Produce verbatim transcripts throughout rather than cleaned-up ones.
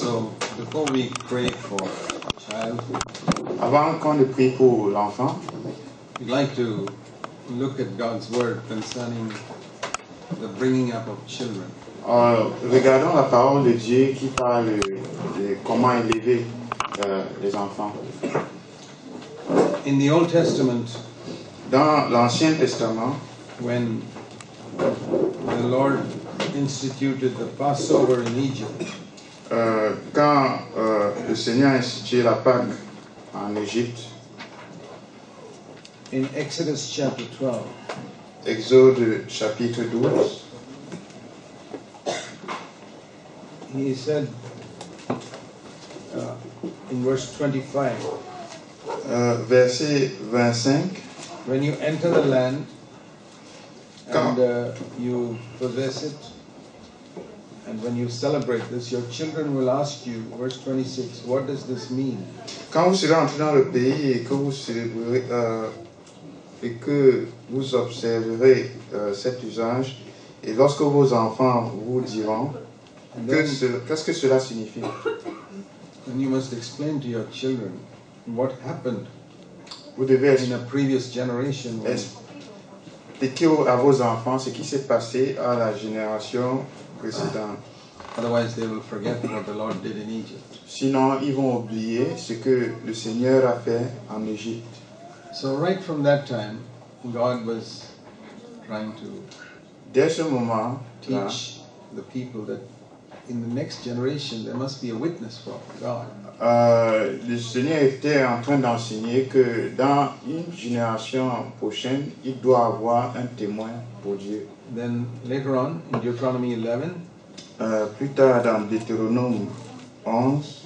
So, before we pray for a child, Avant qu'on ne prie pour l'enfant, we'd like to look at God's word concerning the bringing up of children. euh, regardons la parole de Dieu qui parle de comment élever euh, les enfants. In the Old Testament, Dans l'Ancien Testament, when the Lord instituted the Passover in Egypt, euh, quand euh, le Seigneur a institué la Pâque en Égypte, in Exodus chapter twelve, Exode chapitre douze, he said uh, in verse twenty-five, euh, verset vingt-cinq, when you enter the land Quand- and uh, you possess it, and when you celebrate this, your children will ask you, verse twenty-six, what does this mean? quand vous serez entré dans le pays et que vous célébrerez euh, et que vous observerez euh, cet usage, et lorsque vos enfants vous diront And que then, ce- qu'est-ce que cela signifie, then you must explain to your children what happened vous devez in a previous generation when expliquer au- à vos enfants ce qui s'est passé à la génération précédente. otherwise they will forget what the Lord did in Egypt. Sinon, ils vont oublier ce que le Seigneur a fait en Égypte. So right from that time, God was trying to Dès ce moment, là, teach the people that in the next generation there must be a witness for God. euh, le Seigneur était en train d'enseigner que dans une génération prochaine, il doit avoir un témoin pour Dieu. Then later on in Deuteronomy eleven, Euh, plus tard, dans Deutéronome onze,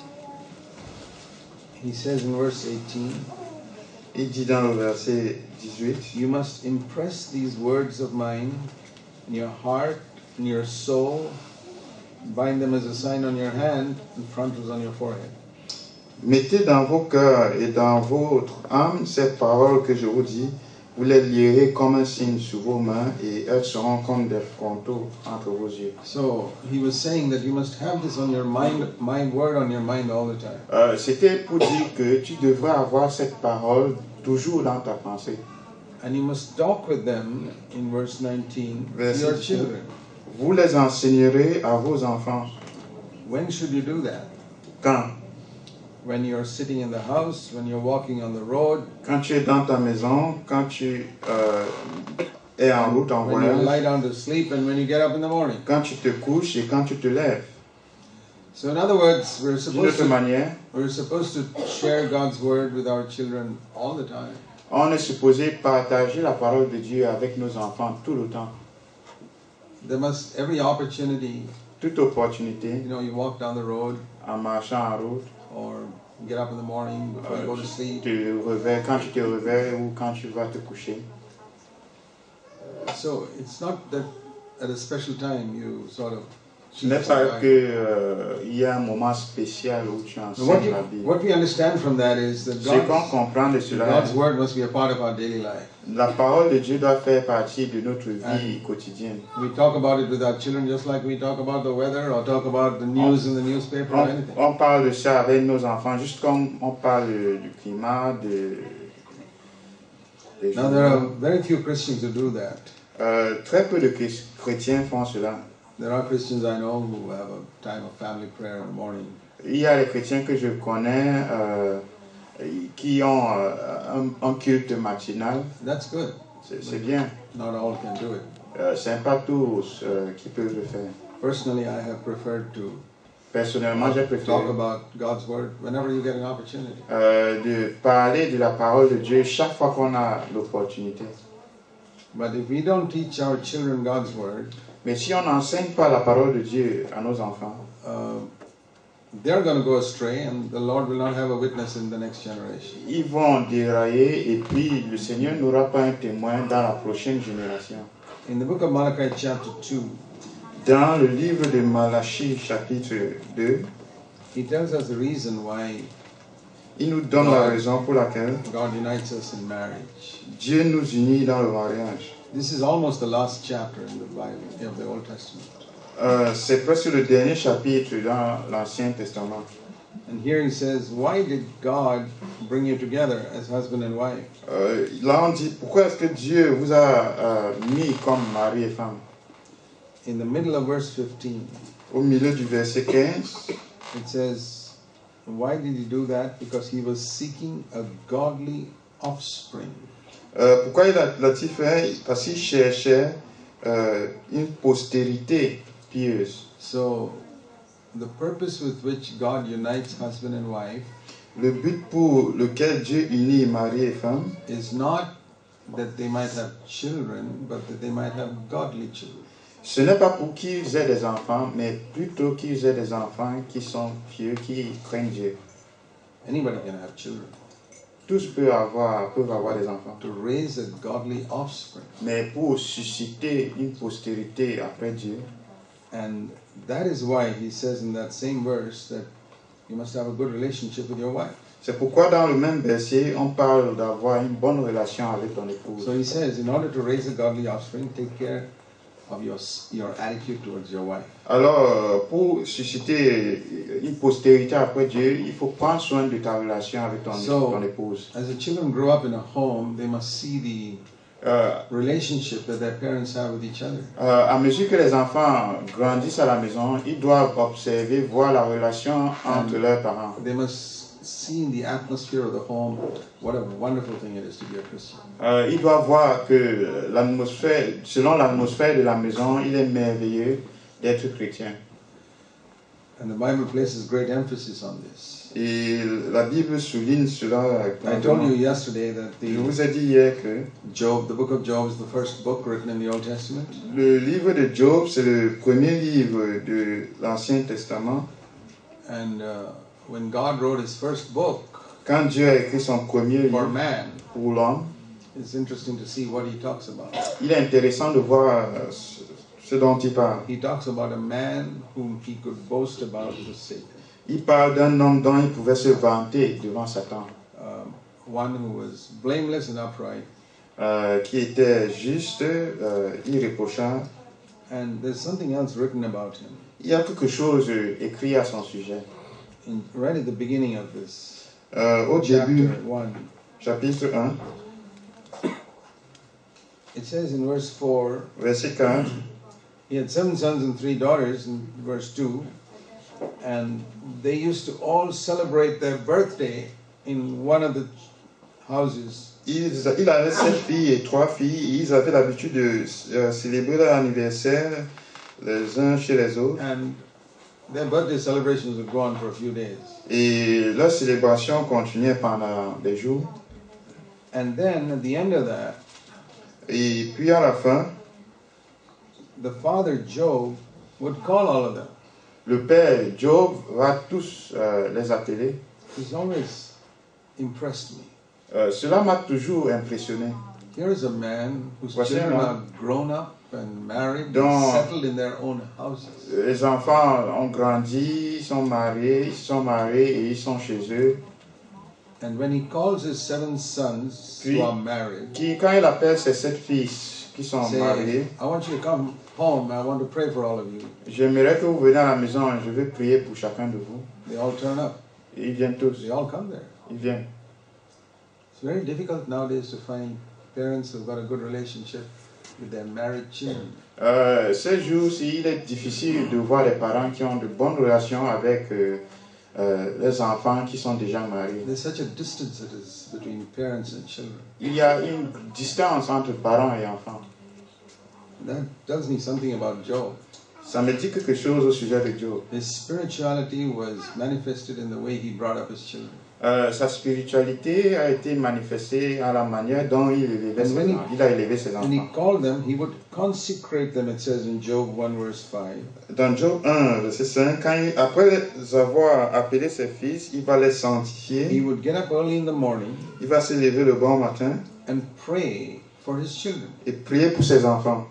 he says in verse eighteen, il dit dans le verset dix-huit, you must impress these words of mine in your heart, in your soul, bind them as a sign on your hand, and frontals on your forehead. mettez dans vos cœurs et dans votre âme ces paroles que je vous dis, vous les lierez comme un signe sur vos mains et elles seront comme des frontaux entre vos yeux. So he was saying that you must have this on your mind, my word on your mind all the time. Euh, C'était pour dire que tu devrais avoir cette parole toujours dans ta pensée. And you must talk with them, in verse nineteen, to Verset your dix-neuf. children. Vous les enseignerez à vos enfants. When should you do that? Quand? When you're sitting in the house, when you're walking on the road, Quand tu es dans ta maison, quand tu euh, es en route, en when you lie voyage, down to sleep, and when you get up in the morning. quand tu te couches et quand tu te lèves. So in other words, we're D'une supposed autre to manière, we're supposed to share God's word with our children all the time. on est supposé partager la parole de Dieu avec nos enfants tout le temps. There must every opportunity, Toute opportunité, you know, you walk down the road en marchant en route, or get up in the morning before you euh, go to tu sleep. te réveilles, quand tu te réveilles ou quand tu vas te coucher. So it's not that at a special time you sort of Ce n'est pas qu'il y a un moment spécial où tu But what, enseignes you, la Bible. what we understand from that is that Ce qu'on God's, comprend de cela, God's word must be a part of our daily life. la parole de Dieu doit faire partie de notre vie And quotidienne. We talk about it with our children just like we talk about the weather or talk about the news in the newspaper or On, anything. on parle de ça avec nos enfants, juste comme on parle du climat, de, des Now there are journaux. very few Christians who do that. Euh, très peu de chré- chrétiens font cela. There are Christians I know who have a time of family prayer in the morning. Il y a les chrétiens que je connais euh, qui ont euh, un, un culte matinal. That's good. C'est c'est bien. Not all can do it. Euh, c'est pas tous euh, qui peuvent le faire. Personally, I have preferred to Personnellement, j'ai préféré talk about God's word whenever you get an opportunity. euh, de parler de la parole de Dieu chaque fois qu'on a l'opportunité. But if we don't teach our children God's word, Mais si on n'enseigne pas la parole de Dieu à nos enfants, uh, they're going to go astray, and the Lord will not have a witness in the next generation. ils vont dérailler et puis le Seigneur n'aura pas un témoin dans la prochaine génération. In the book of Malachi, chapter two, Dans le livre de Malachie, chapitre deux, he tells us the reason why il nous donne la raison pour laquelle God unites us in marriage. Dieu nous unit dans le mariage. This is almost the last chapter in the Bible, of the Old Testament. Euh, c'est presque le dernier chapitre dans l'Ancien Testament. And here he says, why did God bring you together as husband and wife? Euh, là, on dit, pourquoi est-ce que Dieu vous a euh, mis comme mari et femme? In the middle of verse fifteen, Au milieu du verset quinze, it says, why did he do that? Because he was seeking a godly offspring. euh, pourquoi il a, l'a-t-il fait? Parce qu'il cherchait euh, une postérité pieuse. So, the purpose with which God unites husband and wife Le but pour lequel Dieu unit mari et femme, is not that they might have children, but that they might have godly children. ce n'est pas pour qu'ils aient des enfants, mais plutôt qu'ils aient des enfants qui sont pieux, qui craignent Dieu. Anybody can have children. Tous peuvent avoir, peuvent avoir des enfants. To raise a godly offspring. Mais pour susciter une postérité après Dieu, And that is why he says in that same verse that you must have a good relationship with your wife. c'est pourquoi dans le même verset, on parle d'avoir une bonne relation avec ton épouse. So he says, in order to raise a godly offspring, take care of your, your attitude towards your wife. Alors, pour susciter une postérité après Dieu, il faut prendre soin de ta relation avec ton, So, ton épouse. As the children grow up in a home, they must see the Euh, relationship that their parents have with each other. euh, à mesure que les enfants grandissent à la maison, ils doivent observer, voir la relation entre And leurs parents. They must see in the atmosphere of the home what a wonderful thing it is to be a Christian. Euh, ils doivent voir que l'atmosphère, selon l'atmosphère de la maison, il est merveilleux d'être chrétien. And the Bible places great emphasis on this. Et la Bible souligne cela. I told you yesterday that Je the vous ai dit hier que Job, the book of Job, is the first book written in the Old Testament. le livre de Job, c'est le premier livre de l'Ancien Testament. And uh, when God wrote his first book Quand Dieu a écrit son premier for livre man, pour l'homme, it's interesting to see what he talks about. il est intéressant de voir euh, ce, ce dont il parle. He talks about a man whom he could boast about to Satan. Il parle d'un homme dont il pouvait se vanter devant Satan, Um, one who was blameless and upright. euh, qui était juste, euh, irréprochable. And there's something else written about him. Il y a quelque chose euh, écrit à son sujet. In, right at the beginning of this Euh, au début, chapter one, chapitre un, it says in verse four, verset quatre, he had seven sons and three daughters in verse two, and they used to all celebrate their birthday in one of the houses. il, il avait sept filles et trois filles, et ils avaient l'habitude de euh, célébrer leur anniversaire les uns chez les autres. And their birthday celebrations would go on for a few days. Et leur célébration continuait pendant des jours. And then at the end of that, Et puis à la fin, the father Job would call all of them. le père Job va tous euh, les appeler. He's always impressed me. Euh, cela m'a toujours impressionné. Here is a man whose Voici un children homme. are grown up and married Dans- and settled in their own houses. Les enfants ont grandi, ils sont mariés, ils sont mariés et ils sont chez eux. And when he calls his seven sons Puis- who are married, Qui, quand il appelle ses sept fils qui sont say, mariés, I want you to come home, I want to pray for all of you. j'aimerais que vous veniez à la maison, je vais prier pour chacun de vous. They all turn up. Et ils viennent tous, They all come there. ils viennent. It's very difficult nowadays to find parents who've got a good relationship with their married children. Euh, ces jours-ci, il est difficile de voir des parents qui ont de bonnes relations avec euh, euh, les enfants qui sont déjà mariés. There's such a distance it is between parents and children. Il y a une distance entre parents et enfants. That tells me something about Job. Ça me dit quelque chose au sujet de Job. His spirituality was manifested in the way he brought up his children. Euh, sa spiritualité a été manifestée à la manière dont il, élevait ses And when he- enfants. Il a élevé ses When he enfants. called them, he would consecrate them, it says in Job one verse five. Dans Job un, verset cinq, quand il- après les avoir appelé ses fils, il va les He sanctifier. would get up early in the morning Il va se lever le bon matin and pray for his children. et prier pour ses enfants.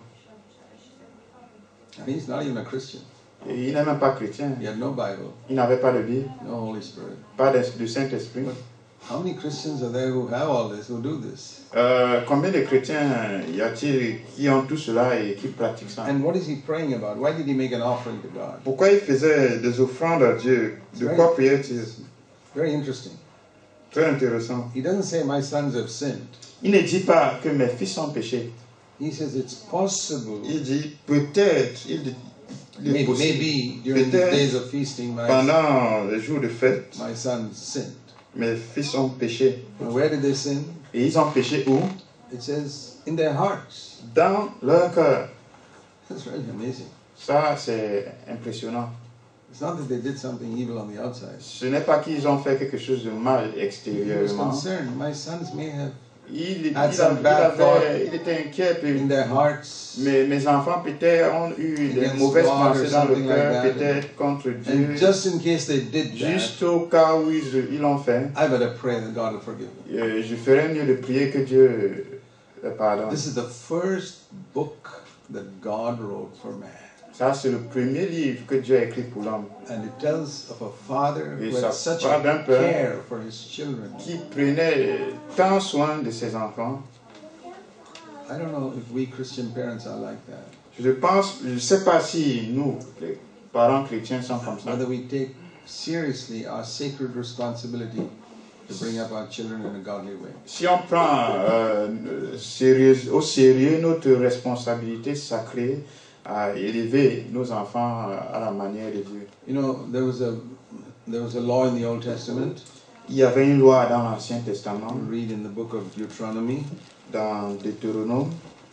And he's not even a Christian. Et il n'est même pas chrétien. He had no Bible, Il n'avait pas de Bible, no Holy Spirit. pas de, de Saint-Esprit. How many Christians are there who have all this, who do this? Euh, combien de chrétiens y a-t-il qui ont tout cela et qui pratiquent ça? And what is he praying about? Why did he make an offering to God? Pourquoi il faisait des offrandes à Dieu? De quoi priait-il? Very interesting. Très intéressant. He doesn't say my sons have sinned. Il ne dit pas que mes fils ont péché. He says it's possible. Il dit peut-être, il dit, il est Maybe, possible, maybe during the peut-être days of feasting, my, pendant les jours de fête, my sons sinned. mes fils ont péché. Now, where did they sin? Et ils ont péché où? It says in their hearts. Dans leur cœur. That's really amazing. Ça, c'est impressionnant. It's not that they did something evil on the outside. Ce n'est pas qu'ils ont fait quelque chose de mal He was extérieurement. concerned. My sons may have Il, il, had il some avait- bad il il était inquiet. puis in their hearts. mes, mes enfants peut-être ont eu des Against mauvaises God or pensées dans le something like cœur, that. peut-être contre Dieu. And just in case they did that, Juste au cas où ils ils l'ont fait, I better pray that God will forgive them. euh, je ferais mieux de prier que Dieu le pardonne. This is the first book that God wrote for man. Ça, c'est le premier livre que Dieu a écrit pour l'homme, And it tells of a father Et who ça had such parle d'un a père care for his children. qui prenait tant soin de ses enfants. I don't know if we Christian parents are like that. Je pense, je ne sais pas si nous, les parents chrétiens, sont comme ça. Whether we take seriously our sacred responsibility to bring up our children in a godly way. Si on prend euh, sérieux- au sérieux notre responsabilité sacrée à élever nos enfants à la manière de Dieu. You know, there was a there was a law in the Old Testament. Il y avait une loi dans l'Ancien Testament, We read in the book of Deuteronomy. dans Deutéronome.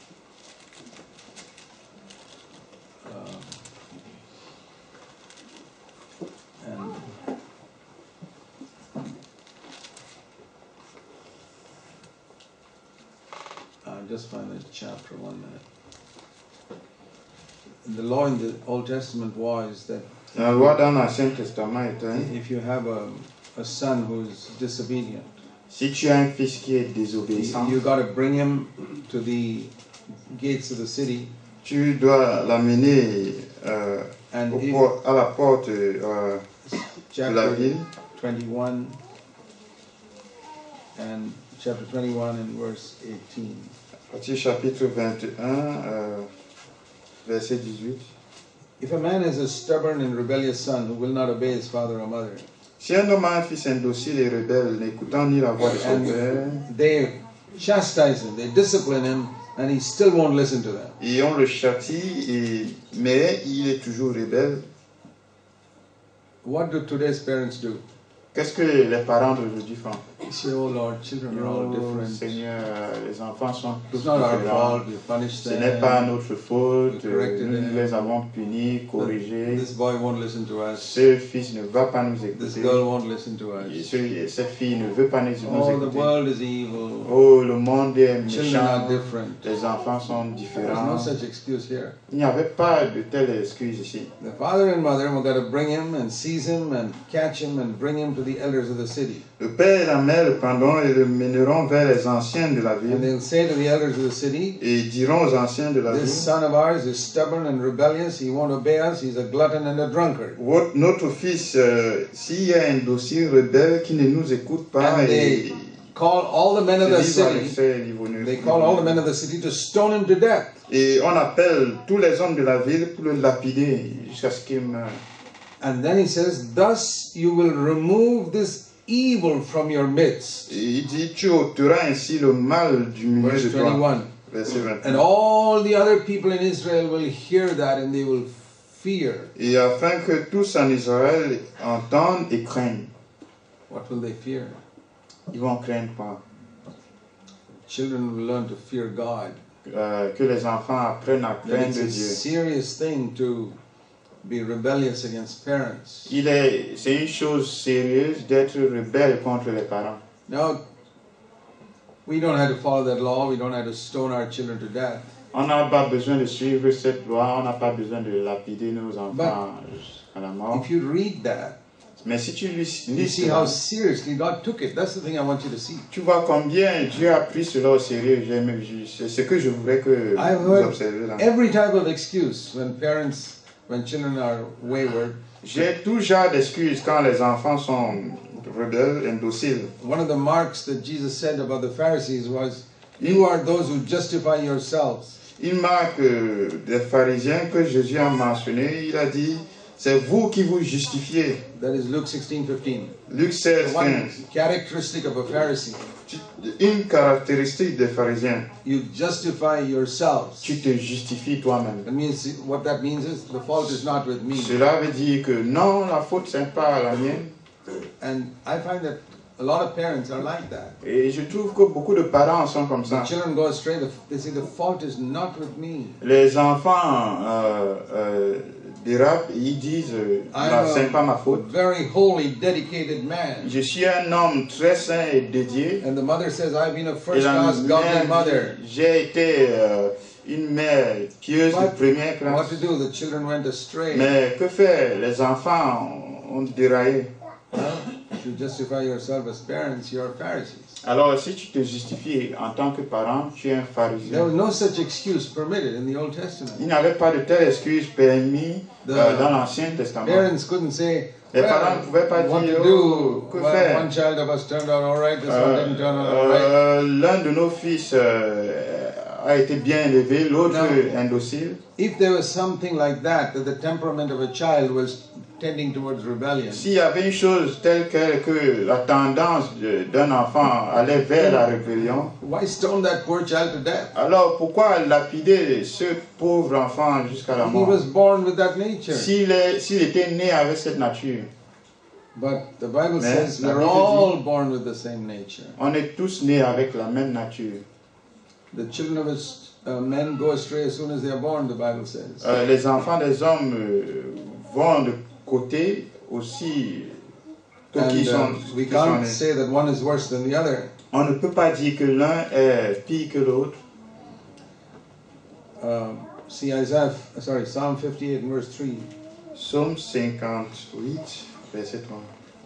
Uh, and uh, just find the chapter one minute. The law in the Old Testament was that La loi dans l'Ancien Testament était, if you have a, a son who's disobedient, si tu as un fils qui est you, désobéissant, you got to bring him to the gates of the city, tu dois l'amener euh, and au if, port- à la porte euh, de la chapter ville. twenty-one and chapter twenty-one and verse eighteen. Partie chapitre vingt et un, euh, verset dix-huit. If a man has a stubborn and rebellious son who will not obey his father or mother, Si un homme a un fils indocile et rebelle, n'écoutant ni la voix de son père, and they chastise him, they discipline him, and he still won't listen to them, et on le châtie, et, mais il est toujours rebelle, what do today's parents do? qu'est-ce que les parents d'aujourd'hui font? They say, oh Lord, children are all Oh, different. Seigneur, les enfants sont tous It's not our différents. fault, we punished Ce n'est pas them. notre faute, We corrected nous them. les avons punis, corrigés. This boy won't listen to us. Ce fils ne va pas nous This écouter. girl won't listen to Et us. ce- cette fille ne veut pas nous, nous Oh, the écouter. world is evil. Oh, le monde est Children are méchant. different. Les enfants sont There's no différents. such excuse here. Il n'y avait pas de telle excuse ici. The father and mother have got to bring him and seize him and catch him and bring him to the elders of the city. Le père et la mère le prendront et le mèneront vers les anciens de la And ville they'll say to the elders of the city, et diront aux anciens de la this ville, son of ours is stubborn and rebellious. He won't obey us. He's a glutton and a drunkard. Votre- notre fils, euh, s'il y a un dossier rebelle qui ne nous écoute pas And et they call all the men of the se livre à city, l'excès, l'ivrogne- they call all the men of the city to stone him to death. et on appelle tous les hommes de la ville pour le lapider jusqu'à ce qu'il meure. And then he says, thus you will remove this evil from your midst. Et il dit, tu ôteras ainsi le mal du milieu Verse de toi. twenty-one. Verset vingt. And all the other people in Israel will hear that and they will fear. Et afin que tous en Israël entendent et craignent. What will they fear? Ils vont craindre quoi? Children will learn to fear God. Euh, que les enfants apprennent à That craindre it's a Dieu. serious thing to be rebellious against parents. Il est, c'est une chose sérieuse d'être rebelle contre les parents. Now, we don't have to follow that law. We don't have to stone our children to death. On n'a pas besoin de suivre cette loi, on n'a pas besoin de lapider nos enfants à la mort. If you read that, Mais si tu lis, you lis see cela, how seriously God took it. That's the thing I want you to see. tu vois combien Dieu a pris cela au sérieux. J'aime- je- C'est ce que je voudrais que I've vous heard observez là. every type of excuse when parents, when children are wayward. J'ai tout genre d'excuses quand les enfants sont rebelles, indociles. One of the marks that Jesus said about the Pharisees was, you are those who justify yourselves. Une marque euh, des pharisiens que Jésus a mentionné, il a dit, c'est vous qui vous justifiez. That is Luke sixteen fifteen. Luc seize, One quinze. characteristic of a Pharisee. Une caractéristique des pharisiens, You justify yourselves. tu te justifies toi-même. That means, what that means is, the fault is not with me. Cela veut dire que non, la faute c'est pas la mienne. And I find that a lot of parents are like that. Et je trouve que beaucoup de parents sont comme ça. The children go astray, the- they say the fault is not with me. Les enfants euh, euh, dérapent et ils disent euh, bah, I'm c'est pas ma a faute. very holy, dedicated man. Je suis un homme très saint et dédié. And the mother says, I've been a Et la first-class godly mère mother. dit, j'ai été euh, une mère pieuse de But première what classe. to do? The children went astray. Mais que faire? Les enfants ont déraillé. Well, if you justify yourself as parents, you're Pharisees. Alors si tu te justifies en tant que parent, tu es un There pharisien. was no such excuse permitted in the Old Testament. Il n'y avait pas de telle excuse permis euh, dans l'Ancien Testament. Parents couldn't say, Les well, parents ne pouvaient pas what dire, to oh, do? que Well, faire? one child of us turned out all right, this one Euh, didn't turn out all right. euh, L'un de nos fils euh, a été bien élevé, l'autre Non. indocile. If there was something like that, that the temperament of a child was tending towards rebellion, S'il y avait une chose telle que, que la tendance de- d'un enfant allait vers la rébellion, why stone that poor child to death? alors pourquoi lapider ce pauvre enfant jusqu'à la He mort? was born with that nature. S'il est- s'il était né avec cette nature, But the Bible Mais says la we're Bible all born with the same nature. on est tous nés avec la même nature. The children of us, uh, men go astray as soon as they are born, the Bible says. Euh, les enfants des hommes euh, vont de côté aussi que qui And sont, uh, we qui sont can't nés. say that one is worse than the other. On ne peut pas dire que l'un est pire que l'autre. Um, see Isaiah, sorry, Psalm fifty-eight and verse three. Psaume cinquante-huit, verset trois.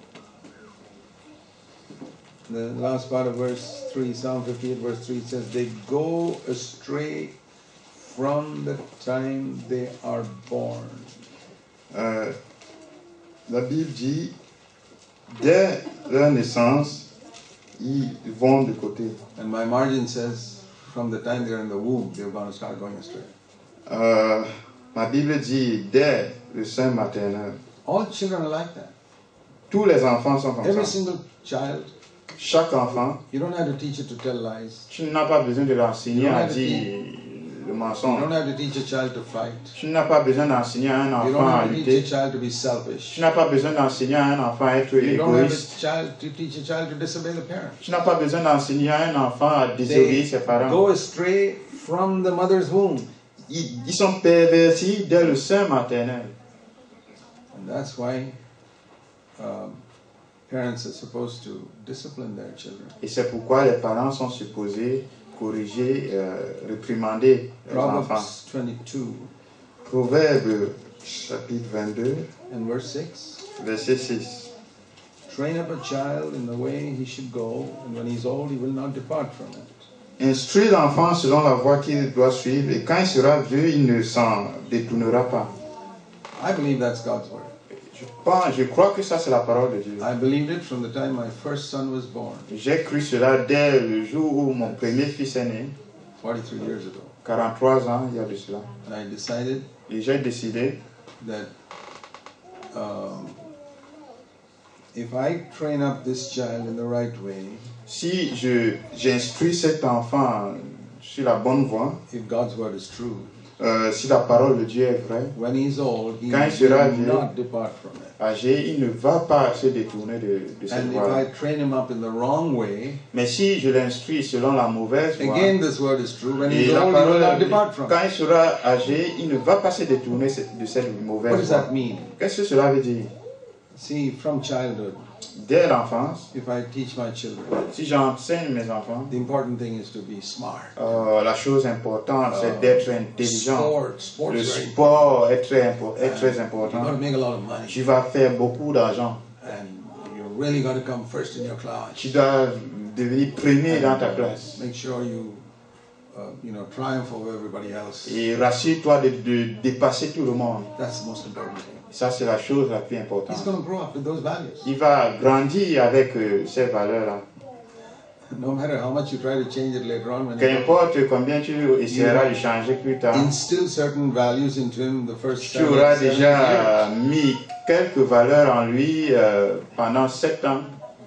The last part of verse three, Psalm fifty-eight verse three, it says, they go astray from the time they are born. Euh, la Bible dit, dès leur naissance, ils vont de côté. And my margin says, from the time they're in the womb, they're going to start going astray. Euh, ma Bible dit, dès le sein maternel. All children are like that. Tous les enfants sont comme Every ça. single child. Chaque enfant, You don't have to teach it to tell lies. tu n'as pas besoin de l'enseigner à dire le You mensonge. don't have to teach a child to fight. Tu n'as pas besoin d'enseigner à un You enfant don't à have to teach lutter. a child to be selfish. Tu n'as pas besoin d'enseigner à un enfant à être You don't have égoïste. a child to teach a child to disobey the parents. Tu n'as pas besoin d'enseigner à un enfant à désobéir ses parents. Go astray from the mother's womb. Ils, ils sont pervertis dès le sein maternel. And that's why um, parents are supposed to discipline their children. Et c'est pourquoi les parents sont supposés corriger, euh, réprimander les enfants. Proverbs twenty-two Proverbe chapitre vingt-deux, and verse six. verset six. Train up a child in the way he should go, and when he's old, he will not depart from it. Instruis l'enfant selon la voie qu'il doit suivre, et quand il sera vieux, il ne s'en détournera pas. I believe that's God's word. Je pense, je crois que ça c'est la parole de Dieu. I believed it from the time my first son was born, J'ai cru cela dès le jour où mon premier fils est né, forty-three years ago. quarante-trois ans il y a de cela. And I decided Et j'ai décidé, that um, if I train up this child in the right way, si je j'instruis cet enfant sur la bonne voie, if God's word is true, euh, si la parole de Dieu est vraie, when he's old, he Quand il sera will vieux, not depart from it. âgé, il ne va pas se détourner de, de cette And if voie. I train him up in the wrong way, Mais si je l'instruis selon la mauvaise voie, again this word is true, when et he's la old, he will parole, not depart from quand it. il sera âgé, il ne va pas se détourner de cette What mauvaise does voie. that mean? Qu'est-ce que cela veut dire? See, from childhood, Dès l'enfance, if I teach my children, si j'enseigne mes enfants, the important thing is to be smart. euh, la chose importante, c'est Uh, d'être intelligent. Sport, sport Le is very important. sport est très, impo- est très You got important. to make a lot of money, Tu vas faire beaucoup d'argent. and you really got to come first in your class. Tu dois devenir premier dans ta Uh, classe. Make sure you uh, you know, triumph over everybody else. Et rassure-toi de, de dépasser tout le monde. That's the most important thing. Ça, c'est la chose la plus He's importante. going to grow up with those values. Il va grandir avec euh, ces valeurs-là. No matter how much you try to change it later on, when you Qu'importe combien tu essaieras de changer plus tard, instill certain values into him the first tu seven, auras seven déjà years. mis quelques valeurs en lui euh, pendant sept ans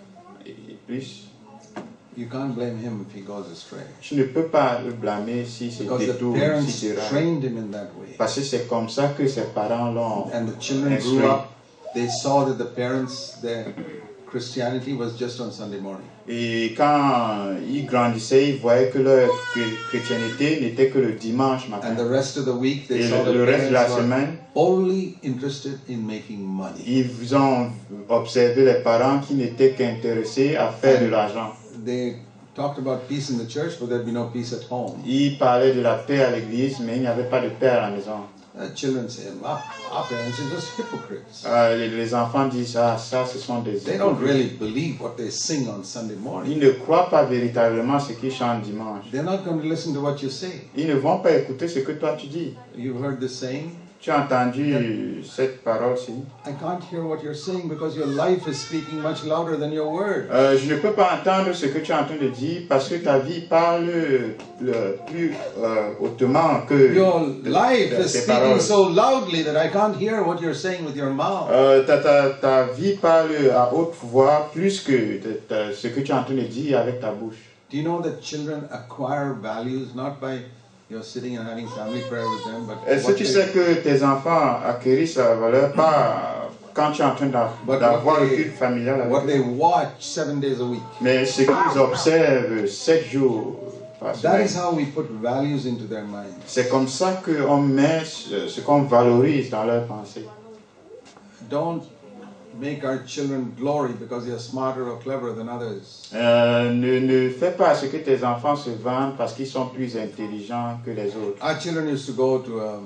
et plus. You can't blame him if he goes astray. Tu ne peux pas le blâmer si c'est Because the détour, parents si c'est rare. trained him in that way. Parce que c'est comme ça que ses parents l'ont And the children instruit. grew up, they saw that the parents, their Christianity was just on Sunday morning. Et quand ils grandissaient, ils voyaient que leur chré- chrétienté n'était que le dimanche matin. And the rest of the week, they Et saw le, the le reste de la parents were semaine, only interested in making money. ils ont observé les parents qui n'étaient qu'intéressés à faire de l'argent. They talked about peace in the church, but there'd be no peace at home. Ils parlaient de la paix à l'église, mais il n'y avait pas de paix à la maison. Uh, children say, our, our parents are just hypocrites. Euh, les, les enfants disent, ah, ça, ce sont des They don't hypocrites. really believe what they sing on Sunday Ils morning. ne croient pas véritablement ce qu'ils chantent dimanche. They're not going to listen to what you say. Ils ne vont pas écouter ce que toi tu dis. You've heard the saying, Tu as entendu cette parole-ci. I can't hear what you're saying because your life is speaking much louder than your word. Euh, je ne peux pas entendre ce que tu es en train de dire parce que ta vie parle le plus euh, hautement que Your de- life de is tes speaking paroles. so loudly that I can't hear what you're saying with your mouth. Euh, ta, ta, ta vie parle à haute voix plus que de, de ce que tu es en train de dire avec ta bouche. Do you know that children acquire values not by you're sitting and having family prayer with them, but Est-ce what que tu they- sais que tes enfants acquérissent la valeur pas quand tu es en train d'a- But d'avoir what le they- culte familial avec what eux, they watch seven days a week. mais ce qu'ils observent sept jours par That semaine? is how we put values into their minds. C'est comme ça qu'on met ce ce qu'on valorise dans leur pensée. Don't make our children glory because they are smarter or clever than others. Euh, ne, ne fais pas ce que tes enfants se vendent parce qu'ils sont plus intelligents que les autres. Our children used to go to a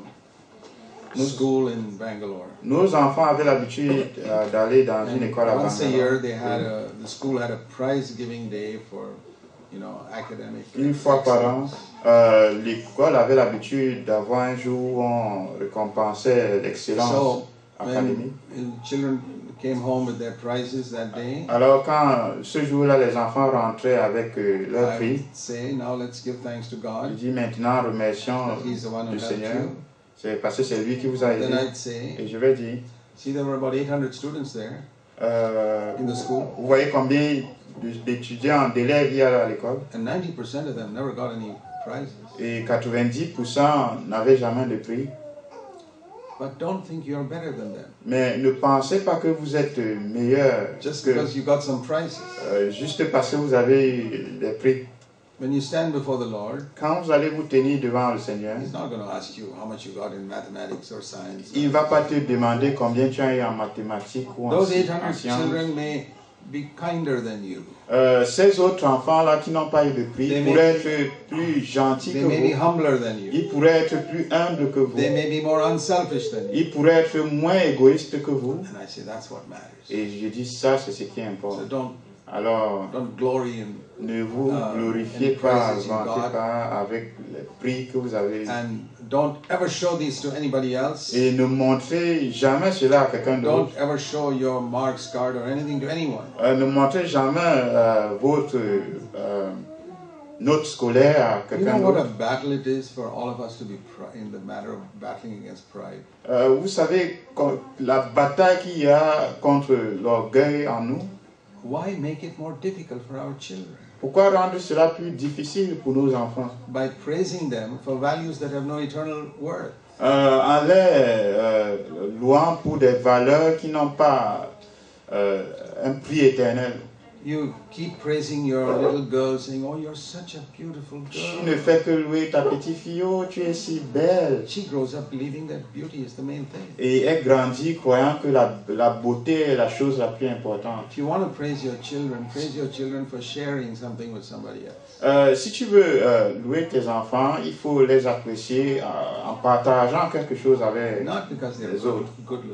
school in Bangalore. Nos enfants avaient l'habitude euh, d'aller dans une And école à once a Bangalore. year, they had a, the school had a prize-giving day for, you know, academic. Une fois par an, excellence. euh, l'école avait l'habitude d'avoir un jour où on récompensait l'excellence So académique. when the children came home with their prizes that day, Alors quand ce jour-là, les enfants rentraient avec euh, leur I prix, would say, now let's give thanks to il God. dit maintenant remercions That He's the one who le helped Seigneur, you. c'est parce que c'est lui qui vous a Then aidé. I'd say, Et je vais dire, see, there were about eight hundred students there euh, in the school, vous voyez combien d'étudiants, d'élèves il y a à l'école, and ninety percent of them never got any prizes. et quatre-vingt-dix pour cent n'avaient jamais de prix. But don't think you're better than them Mais ne pensez pas que vous êtes meilleur just que, because you got some prizes. euh, juste parce que vous avez des prix. When you stand before the Lord, Quand vous allez vous tenir devant le Seigneur, He's not going to ask you how much you got in mathematics or science. il ne va pas te demander combien tu as eu en mathématiques ou en, Those sci- eight en hundred sciences. children may be kinder than you. Euh, ces autres enfants-là qui n'ont pas eu de prix They may pourraient be- être plus gentils They que may be vous. humbler than you. Ils pourraient être plus humbles que vous. They may be more unselfish than you. Ils pourraient être moins égoïstes que vous. And I say that's what matters. Et je dis ça, c'est ce qui So importe. don't Alors, don't glory in ne vous Uh, glorifiez and pas, praises in vantez God. pas avec les prix que vous avez. and don't ever show these to anybody else. Et ne montrez jamais cela à quelqu'un d'autre. Don't ever show your marks card or anything to anyone. Euh, ne montrez jamais euh, votre euh, note scolaire à You quelqu'un know what a d'autre. battle it is for all of us to be pri- in the matter of battling against pride. Euh, vous savez, quand- la bataille qu'il y a contre l'orgueil en nous, Why make it more difficult for our children? pourquoi rendre cela plus difficile pour nos enfants? By praising them for values that have no eternal worth. Euh, en les euh, louant pour des valeurs qui n'ont pas euh, un prix éternel. You keep praising your little girl, saying, "Oh, you're such a beautiful Tu girl." ne fais que louer ta petite fille, oh, tu es si belle. She grows up believing that beauty is the main thing. Et elle grandit croyant que la, la beauté est la chose la plus importante. If you want to praise your children, praise your children for sharing something with somebody else. Euh, si tu veux euh, louer tes enfants, il faut les apprécier euh, en partageant quelque chose avec Not because they're les good, autres. good looking.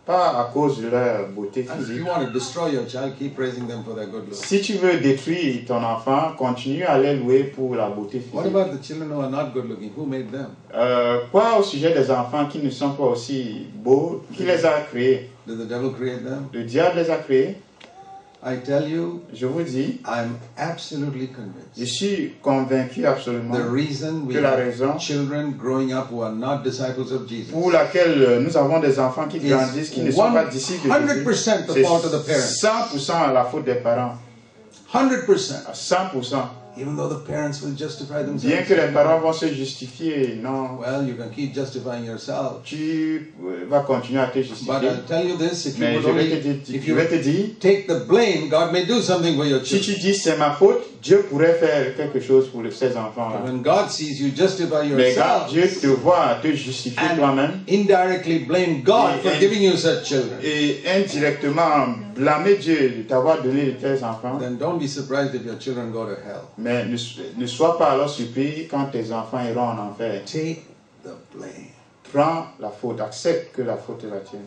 pas à cause de leur beauté And if physique. you want to destroy your child, keep praising them for their good looks. Si tu veux détruire ton enfant, continue à les louer pour la beauté What physique. about the children who are not good looking? Who made them? Euh, quoi au sujet des enfants qui ne sont pas aussi beaux? Qui les a créés? Did the devil create them? Le diable les a créés. I tell you, Je vous dis, I'm absolutely je convinced. suis convaincu absolument The reason we que la have raison children growing up who are not disciples of Jesus pour laquelle nous avons des enfants qui is grandissent, qui ne sont pas disciples de one hundred Jésus, percent the c'est fault of the parents. cent pour cent la faute des parents. one hundred percent. cent pour cent. Even though the parents will justify Bien themselves. que les parents vont se justifier, non, Well, you can keep justifying yourself. tu vas continuer à te But justifier. I'll tell you this, if you Mais would je vais te only, dire, if je you vais te dire, take the blame, God may do something for your si children. tu dis c'est ma faute, Dieu pourrait faire quelque chose pour ces enfants-là. When God sees you justify Mais quand yourself Dieu te voit te justifier and toi-même indirectly blame God Et- for et- giving you such children, et indirectement blâmer Dieu de t'avoir donné de tes enfants, then don't be surprised if your children go to hell. mais ne, ne sois pas alors surpris quand tes enfants iront en enfer. Take the blame Prends la faute, accepte que la faute est la tienne.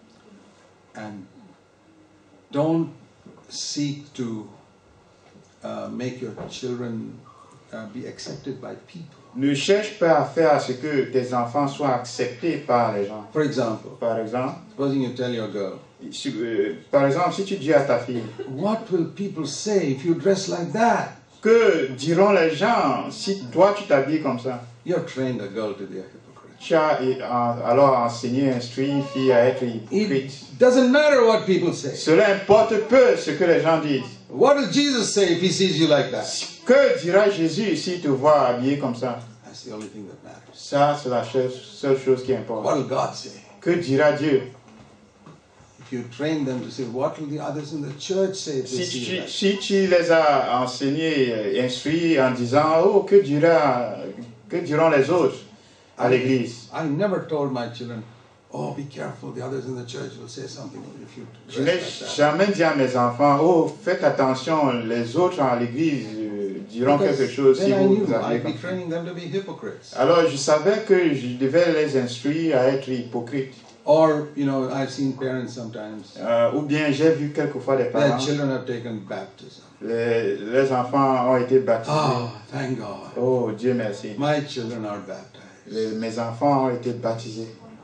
and don't seek to uh, make your children uh, be accepted by people. Ne cherche pas à faire à ce que tes enfants soient acceptés par les gens. For example, Par exemple, supposing you tell your girl, si- euh, par exemple, si tu dis à ta fille, what will people say if you dress like that? que diront les gens si toi tu t'habilles comme ça? You have trained a girl to be a hypocrite. Tu as euh, alors enseigné, instruit une fille à être hypocrite. It doesn't matter what people say. Cela importe peu ce que les gens disent. What will Jesus say if he sees you like that? Que dira Jésus s'il te voit habillé comme ça? That's the only thing that matters. Ça, c'est la chose- seule chose qui importe. What will God say? Que dira Dieu? If you train them to say, what will the others in the church say if they Si see you tu, like that? si tu les as enseignés, euh, instruits en disant, oh, que, dira, que diront les autres à l'église? I never told my children, oh, be careful, the others in the church will say something if you Je n'ai dress like that. jamais dit à mes enfants, oh, faites attention, les autres à l'église euh, diront Because quelque chose si then I vous knew vous habillez I'd be comme ça. training them to be hypocrites. Alors je savais que je devais les instruire à être hypocrites. Or, you know, I've seen parents sometimes, Euh, ou bien j'ai vu quelquefois des their parents, children have taken baptism. les, les enfants ont été baptisés. Oh, thank God. Oh, Dieu merci. My children are baptized. Les- mes enfants ont été baptisés.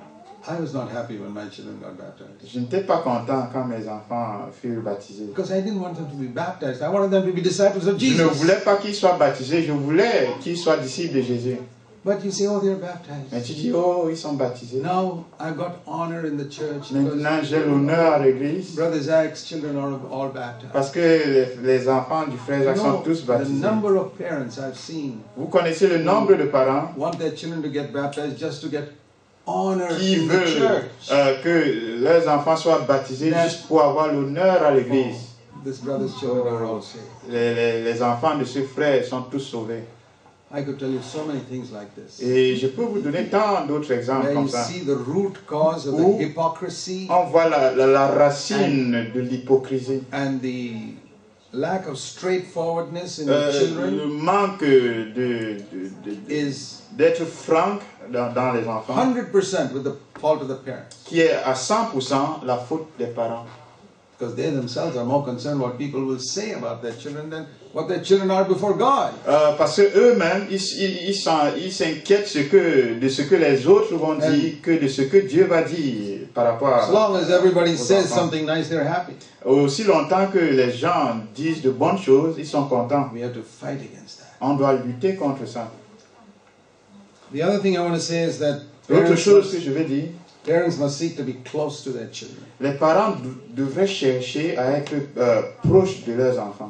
I was not happy when my children got baptized. Je n'étais pas content quand mes enfants furent baptisés. Because I didn't want them to be baptized. I wanted them to be disciples of Je ne Jesus. voulais pas qu'ils soient baptisés, je voulais qu'ils soient disciples de Jésus. But you say, oh, they're Mais baptized. tu dis, oh, ils sont baptisés. Now I got honor in the church Maintenant, because j'ai l'honneur à l'église Brother Zach's children are all baptized. parce que les, les enfants du frère You Jacques sont know, tous the baptisés. number of parents I've seen Vous connaissez le nombre de parents want their children to get baptized just to get honor qui in the veulent church. euh, que leurs enfants soient baptisés That- juste pour avoir l'honneur à l'église. This brother's children are all saved. Les, les- les enfants de ce frère sont tous sauvés. I could tell you so many things like this. Et je peux vous donner tant d'autres exemples Where you comme ça. see the root cause of Où the hypocrisy On voit la, la- la racine de l'hypocrisie. and the lack of straightforwardness in the Euh, children le manque de, de- de- de- is d'être franc dans, dans les enfants, one hundred percent with the fault of the parents. qui est à cent pour cent la faute des parents. Because they themselves are more concerned what people will say about their children than what their children are before God. Euh, parce que eux-mêmes, ils ils- ils s'en- ils s'inquiètent ce que, de ce que les autres vont dire que de ce que Dieu va dire par rapport As à... long as everybody aux says enfants. something nice, they're happy. Aussi longtemps que les gens disent de bonnes choses, ils sont contents. We have to fight against that. On doit lutter contre ça. The other thing I want to say is that L'autre parents chose que must, je vais dire, parents must seek to be close to their children. les parents d- devraient chercher à être euh, proches de leurs enfants.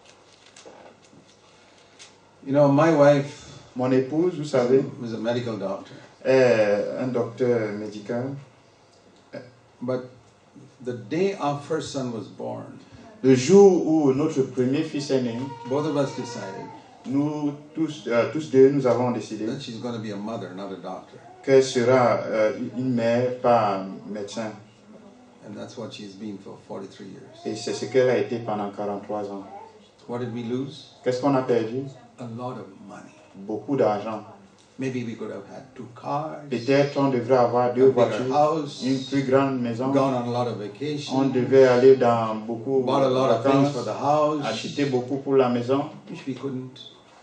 You know, my wife Mon épouse, vous savez, is a medical doctor, est un docteur médical. but the day our first son was born, Le jour où notre premier fils est né, both of us decided nous tous, euh, tous deux, nous avons décidé that she's going to be a mother, not a doctor. qu'elle sera euh, une mère, pas un médecin. And that's what she's been for forty-three years. Et c'est ce qu'elle a été pendant quarante-trois ans. What did we lose? Qu'est-ce qu'on a perdu? A lot of money. Beaucoup d'argent. Maybe we could have had two cars, Peut-être on devrait avoir deux a bigger voitures, house, une plus grande maison. gone on a lot of On vacations, devait aller dans beaucoup bought a de lot of things vacances, for the house, acheter beaucoup pour la maison, which we couldn't.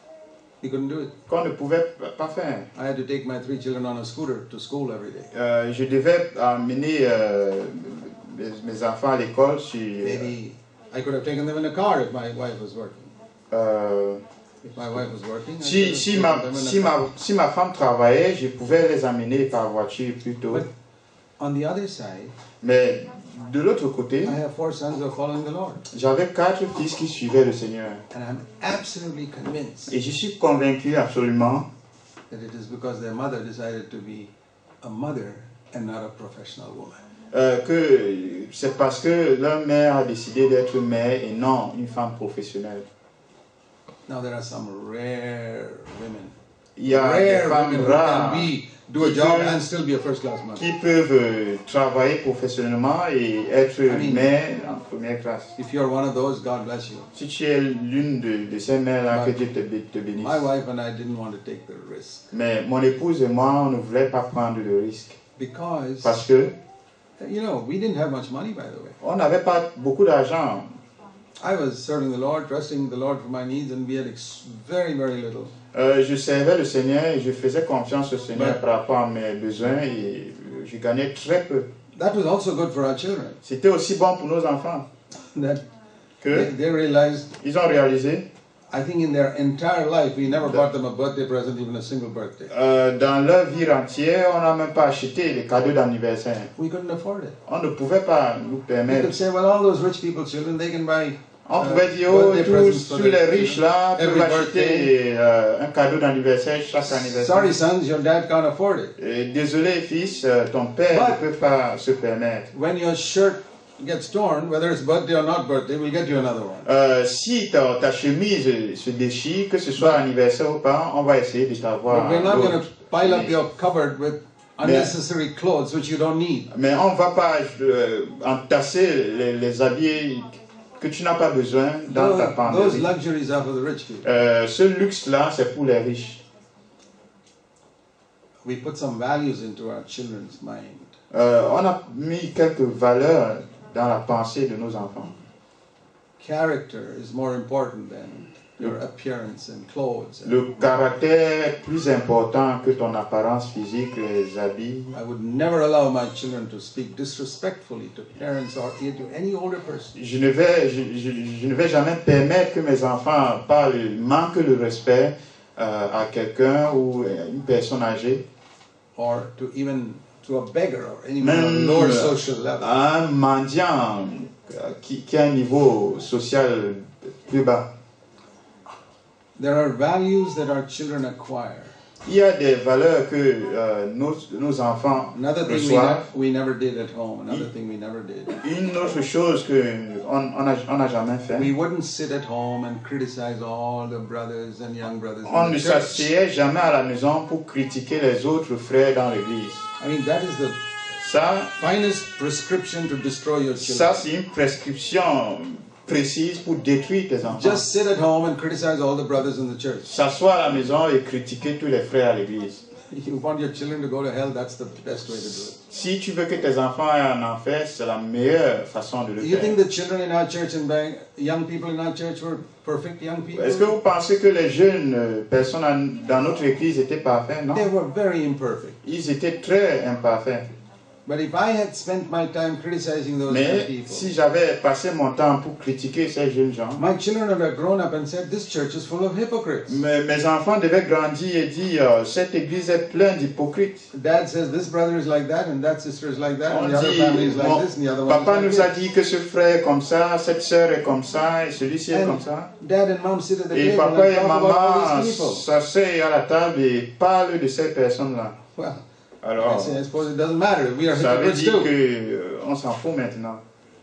We couldn't do it. qu'on ne pouvait pas faire. I had to take my three children on a scooter to school every day. Euh, je devais amener euh, mes, mes enfants à l'école sur... Maybe I could have taken them in a car if my wife was working. Euh, If my wife was working, I si, could si, have ma, taken them in a si, car. ma, si ma femme travaillait, je pouvais les amener par voiture plutôt. But on the other side, Mais de l'autre côté, I have four sons who are following the Lord. j'avais quatre fils qui suivaient le Seigneur. And I'm absolutely convinced Et je suis convaincu absolument that it is because their mother decided to be a mother and not a professional woman. euh, que c'est parce que leur mère a décidé d'être mère et non une femme professionnelle. Now there are some rare women, Il y a rare des femmes women who rares can be, do a qui job peuvent- and still be a first class mother. qui peuvent euh, travailler professionnellement et être I mean- mère en première classe. If you're one of those, God bless you. Si tu es l'une de, de ces mères-là, que But Dieu te, bé- te bénisse. My wife and I didn't want to take the risk Mais mon épouse et moi, on ne voulait pas prendre le risque. because, Parce que you know, we didn't have much money, by the way. on n'avait pas beaucoup d'argent. I was serving the Lord, trusting the Lord for my needs, and we had ex- very, very little. Euh, je servais le Seigneur et je faisais confiance au Seigneur Ouais. par rapport à mes besoins et je gagnais très peu. That was also good for our children. C'était aussi bon pour nos enfants That que they, they realized, ils ont réalisé I think in their entire life, we never bought them a birthday present, even a single birthday. euh, dans leur vie entière, on n'a même pas acheté les cadeaux d'anniversaire. We couldn't afford it. On ne pouvait pas nous We permettre. could say, well, all those rich people's children, they can buy On uh, pouvait dire, oh, birthday tous, presents for tous their les riches children. là peuvent Every acheter euh, un cadeau d'anniversaire chaque anniversaire. Sorry, sons, your dad can't afford it. Et désolé fils, euh, ton père But- ne peut pas se permettre. When your shirt gets torn, whether it's birthday or not birthday, we'll get you another one. Euh, si ta, ta chemise se déchire, que ce soit anniversaire ou pas, on va essayer de t'avoir. But we're not going l'autre to pile up chemise. your cupboard with unnecessary clothes which you don't need. Mais on ne va pas euh, entasser les, les habits que tu n'as pas besoin dans ta Those, those penderie. luxuries are for the rich people. Euh, ce luxe-là, c'est pour les riches. We put some values into our children's mind. Euh, on a mis quelques valeurs dans la pensée de nos enfants. Character is more important than your appearance and clothes. Le caractère est plus important que ton apparence physique, les habits. I would never allow my children to speak disrespectfully to parents or to any older person. Je ne vais, je, je, je ne vais jamais permettre que mes enfants parlent, manquent de respect euh, à quelqu'un ou à une personne âgée, Or to even to a beggar or anyone on a même lower euh, social level. à un mendiant euh, qui, qui a un niveau social plus bas. There are values that our children acquire. Il y a des valeurs que euh, nos, nos enfants Another thing we, reçoivent. ne- we never did at home. Another thing we never did. Une autre chose qu'on on n'a on n'a jamais fait, We wouldn't sit at home and criticize all the brothers and young brothers on in ne the church. s'asseyait jamais à la maison pour critiquer les autres frères dans l'église. I mean, that is the Ça, finest prescription to destroy your ça children. c'est une prescription précise pour détruire tes enfants. Just sit at home and criticize all the brothers in the church. S'asseoir à la maison et critiquer tous les frères à l'église. You want your children to go to hell, that's the best way to do it. Si tu veux que tes enfants aient un enfer, c'est la meilleure façon de le You faire. think the children in our church and Bang- young people in our church were perfect young people? Est-ce que vous pensez que les jeunes euh, personnes en- dans notre église étaient parfaits? Non. They were very imperfect. Ils étaient très imparfaits. But if I had spent my time criticizing those young Mais people, si j'avais passé mon temps pour critiquer ces jeunes gens, my children would have grown up and said, this church is full of hypocrites. mes, mes enfants devaient grandir et dire euh, cette église est pleine d'hypocrites. Dad says this brother is like that and that sister is like that On and the other dit, family is like mon- this and the other one papa is like nous a this. dit que ce frère est comme ça, cette sœur est comme ça, et celui-ci est And comme ça. Dad and mom sit at the Et table papa and et talk about all maman these people. s'asseyent à la table et parlent de ces personnes-là. Well, I Alors, say, I suppose it doesn't matter. We are ça veut hypocrites dire too. que euh, on s'en fout maintenant.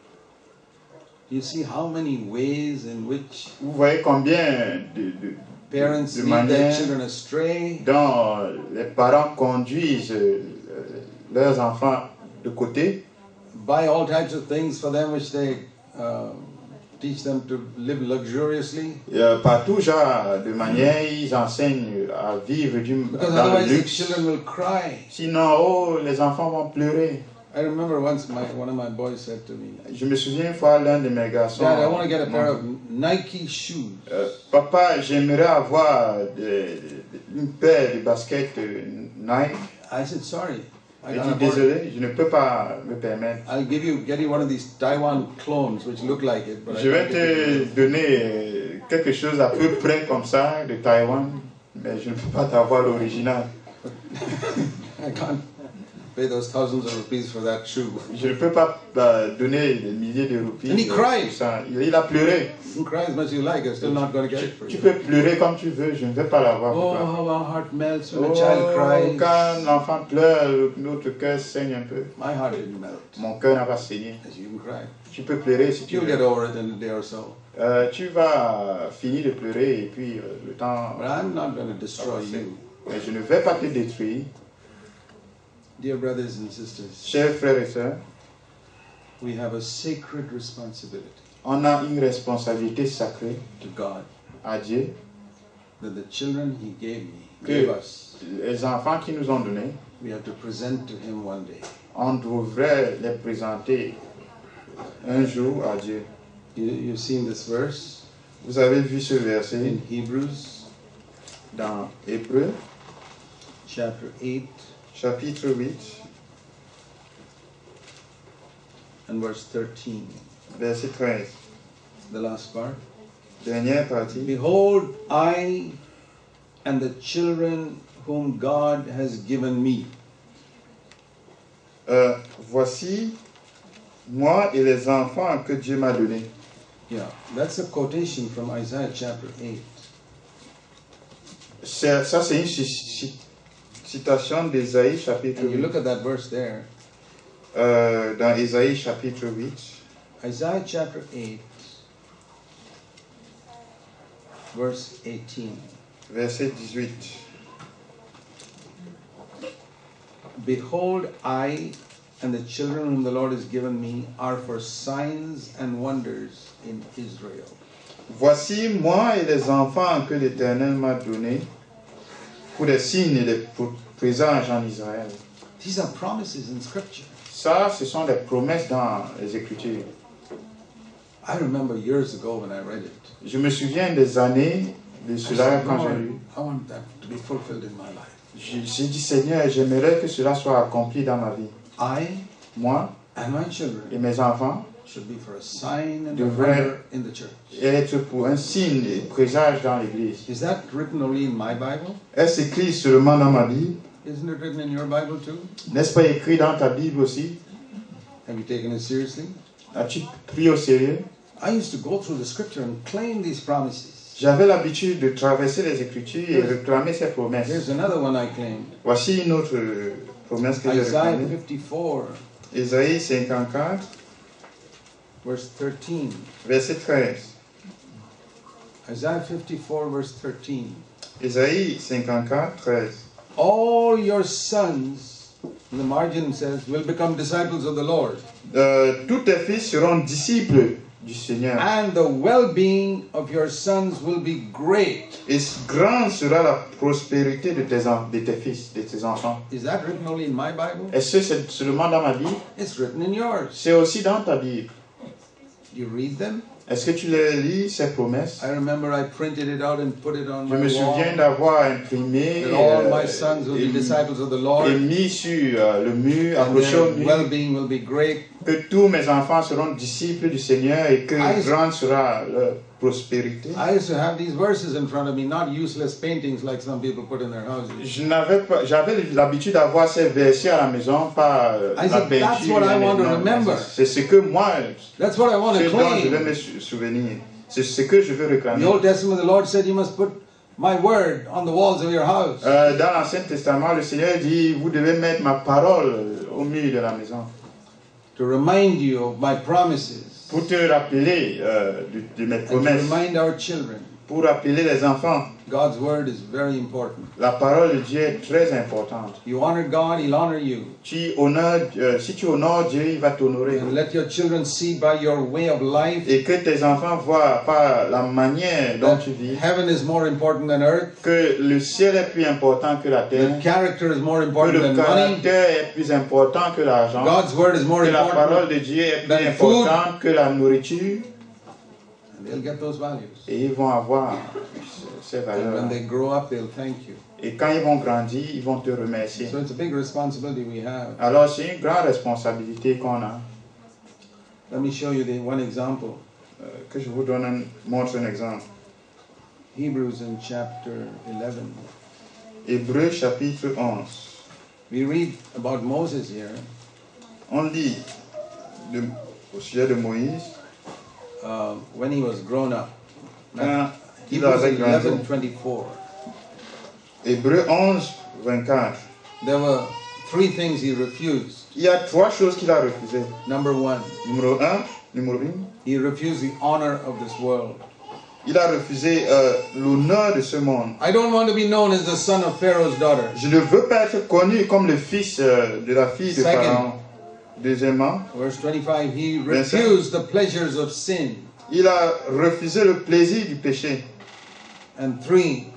You see how many ways in which Vous voyez combien de, de, parents de lead their manières children astray. dont les parents conduisent euh, leurs enfants de côté, Buy all types of things for them which they uh, teach them to live luxuriously. Et, euh, partout, genre, de manière, ils enseignent à vivre du, Because dans le otherwise the luxe. children will cry. Sinon, oh, les enfants vont pleurer. I remember once my, one of my boys said to me, Je me souviens une fois, l'un de mes garçons. Dad, I want to get a pair m'a of Nike shoes. Euh, Papa, j'aimerais avoir de- une paire de baskets euh, Nike. I said, sorry. I Je can't dis afford it. désolé, je ne peux pas me permettre. I'll give you, get you one of these Taiwan clones which look like it. But I Je vais can't get you te donner euh, quelque chose à peu près comme ça de Taïwan, mais je ne peux pas t'avoir l'original. I can't pay those thousands of rupees for that shoe. Je ne peux pas bah, donner des milliers de roupies. And he euh, cried. pour ça. Il, il a pleuré. You can cry as much as you like, I'm still not going to get it for Tu you. peux pleurer comme tu veux, je ne vais pas l'avoir pour Oh, toi. how our heart melts when Oh, a child cries. quand l'enfant pleure, notre cœur saigne un peu. My heart didn't melt. Mon cœur n'a pas saigné. As you can cry. Tu peux pleurer si tu You'll veux. get over it in a day or so. Euh, tu vas finir de pleurer et puis euh, le temps. But I'm not going to destroy you. Mais je ne vais pas te détruire. Dear brothers and sisters, Chers frères et sœurs, we have a sacred responsibility on a une responsabilité sacrée to God à Dieu. that the children He gave me, Que gave us, les enfants qui nous ont donnés, we have to present to Him one day. on devrait les présenter un jour à Dieu. You, you've seen this verse Vous avez vu ce verset in Hebrews dans Hébreux, chapter eight chapitre huit, and verse thirteen, verset treize. the last part. Dernière partie. Behold, I and the children whom God has given me. Euh, voici moi et les enfants que Dieu m'a donnés. Yeah, that's a quotation from Isaiah chapter eight. C'est- Ça, c'est une ci- ci- citation d'Ésaïe chapitre And you huit. look at that verse there, Euh, dans Ésaïe chapitre huit, Isaiah chapter eight, verse eighteen. verset dix-huit. Behold, I and the children whom the Lord has given me are for signs and wonders in Israel. Voici moi et les enfants que l'Éternel m'a donnés pour des signes et des pr- présages en Israël. These are promises in Scripture. Ça, ce sont des promesses dans les Écritures. I remember years ago when I read it. Je me souviens des années de I cela said, quand j'ai Lord, lu. I want that to be fulfilled in my life. J'ai j'ai dit, Seigneur, j'aimerais que cela soit accompli dans ma vie. I Moi and my et children mes enfants should be for a sign and a devraient wonder in the church. être pour un signe et présage dans l'Église. Is that written only in my Bible? Est-ce écrit seulement dans ma Bible? Isn't it written in your Bible too? N'est-ce pas écrit dans ta Bible aussi? Have you taken it seriously? As-tu pris au sérieux? I used to go through the scripture and claim these promises. J'avais l'habitude de traverser les Écritures et réclamer ces promesses. Here's another one I claimed. Voici une autre euh, promesse que j'ai Isaiah réclamée. fifty-four, Ésaïe cinquante-quatre, verse thirteen. verset treize. Isaiah fifty-four, verse thirteen. Ésaïe cinquante-quatre, treize. All your sons, the margin says, will become disciples of the Lord. Euh, tous tes fils seront disciples du Seigneur. And the well-being of your sons will be great. Et grande sera la prospérité de tes, en- de tes fils, de tes enfants. Is that written only in my Bible? Est-ce que c'est seulement dans ma Bible? It's written in yours. C'est aussi dans ta Bible. You read them? Est-ce que tu les lis, ces promesses? I remember I printed it out and put it on Je my me souviens wall. d'avoir imprimé That all euh, my sons will et, be disciples of the et Lord. mis sur euh, le mur, And accroché au their mur, well-being will be great. que tous mes enfants seront disciples du Seigneur et que I- grande sera leur prospérité. I used to have these verses in front of me, not useless paintings like some people put in their houses. Je n'avais pas, j'avais l'habitude d'avoir ces versets à la maison, pas euh, I la said, that's peinture. what I et les want to noms. remember. C'est ce que moi, That's what I want ce to dont je vais claim. me sou- souvenir. C'est ce que je veux In réclamer. the Old Testament, the Lord said, you must put my word on the walls of your house. Euh, dans l'Ancien Testament, le Seigneur dit, vous devez mettre ma parole au mur de la maison. To remind you of my promises. Pour te rappeler euh, de, de mes And to promesses. remind our children pour appeler les enfants. God's word is very important. La parole de Dieu est très importante. You honor God, He'll honor you. Tu honores, euh, si tu honores Dieu, il va t'honorer. And let your children see by your way of life Et que tes enfants voient par la manière dont that tu vis heaven is more important than earth, que le ciel est plus important que la terre, that character is more que important le than money, caractère est plus important que l'argent, God's word is more que la parole important, de Dieu est plus than food. importante que la nourriture. and they'll get those values. Et ils vont avoir ces And valeurs. when they grow up, they'll thank you. Et quand ils vont grandir, ils vont te remercier. So it's a big responsibility we have. Alors c'est une grande responsabilité qu'on a. Let me show you the one example. Euh, que je vous donne un, montre un exemple. Hebrews in chapter eleven. Hébreux chapitre onze. We read about Moses here. On lit de, au sujet de Moïse. Uh, when he was grown up. Quand il Hebrews avait grandi. eleven twenty-four. Hébreux onze, vingt-quatre. There were three things he refused. Il y a trois choses qu'il a refusées. Number one, Numéro un, numéro un, he refused the honor of this world. il a refusé euh, l'honneur de ce monde. I don't want to be known as the son of Pharaoh's daughter. Je ne veux pas être connu comme le fils euh, de la fille de Second. Pharaon. Deuxièmement, Verse twenty-five, he Verset. refused the pleasures of sin. il a refusé le plaisir du péché. And three,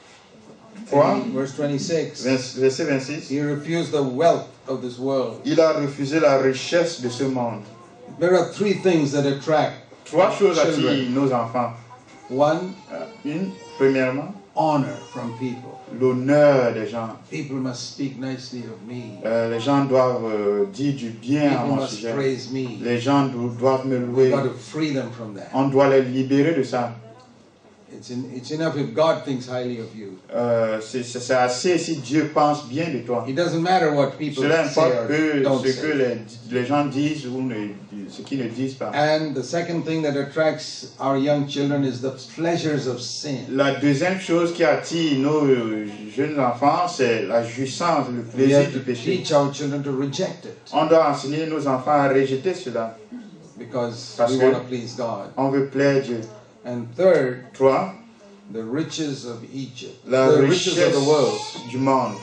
Trois, verse twenty-six, vers- verset vingt-six, he refused the wealth of this world. il a refusé la richesse de ce monde. There are three things that attract Trois choses attirent children. nos enfants. One, Euh, Une, premièrement, honor from people. l'honneur des gens. People must speak nicely of me. Euh, les gens doivent euh, dire du bien à People mon must sujet. praise me. Les gens do- doivent me We've louer. got to free them from that. On doit les libérer de ça. It's, in, it's enough if God thinks highly of you. Euh, c'est c'est- c'est assez si Dieu pense bien de toi. It doesn't matter what people Cela say importe or que don't ce que say. les, les gens disent ou ne- ce qu'ils ne disent pas. And the second thing that attracts our young children is the pleasures of sin. La deuxième chose qui attire nos euh, jeunes enfants, c'est la jouissance, le We plaisir have du to péché. teach our children to reject it On doit enseigner nos enfants à rejeter cela. because Parce we que- want to please God. On veut plaire Dieu. And third, Trois, the riches of Egypt, la the riches richesse of the world. du monde.